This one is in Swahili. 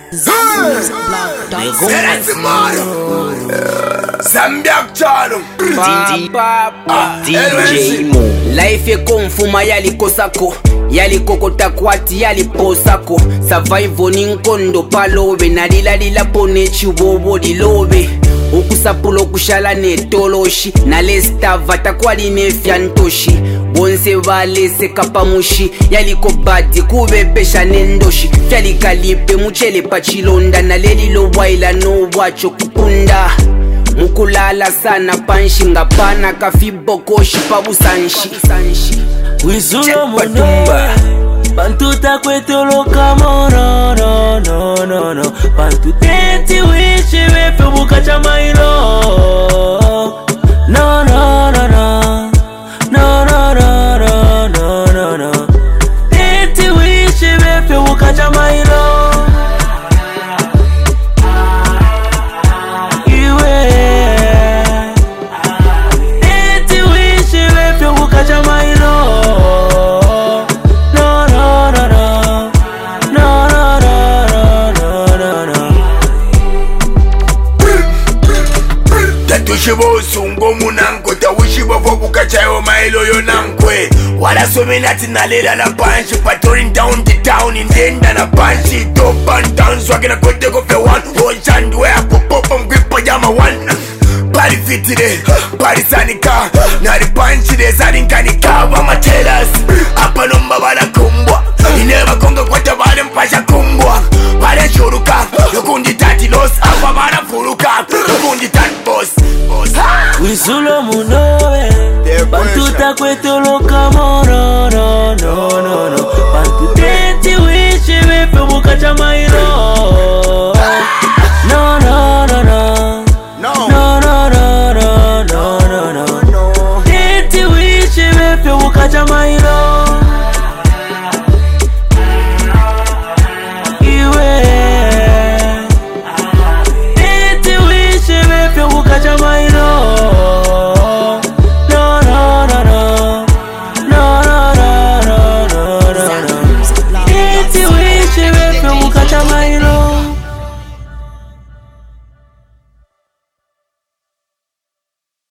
Zambiak Chalo DJ Mo. Life ekonfuma yalikosako yalikokota kwati yaliposako survival ninkondo palobe nalila pone chibobo dilobe ukusapula okushala netoloshi nalestava takwali nefyantoshi bonse balese kapamushi yaliko badi kubepesha nendoshi fyalikalipe muchele pachilonda nalelilo waila no wacho kupunda mukulala sana panshi ngapana kafibokoshi pabusanshi Wisulo muno Pantuta kwetoloka mono no Pantuteti wishi wepe bukacha mailo No Teti wishi wepe bukacha mailo Teti wishi wepe bukacha mailo Tushibo sungo munanko tawishibo fobuka chayo mailo yonankwe wala somenati nalela la panchi patrolling down the town in denda na panchi top and down swagina kote kofe one ocean where pop on grip pajama one body fit today body sanika na the panchi de sanika ni kaba matelas apa nomba bala kumbwa ineba konga kwata bale mpasha kumbwa bale shuruka yokundi tati los apa bala furuka yokundi tati boss. Wisulo munowe Pantuta kwetoloka mono no Pantuteti wishi wepe bukacha mailo No Teti wishi wepe bukacha mailo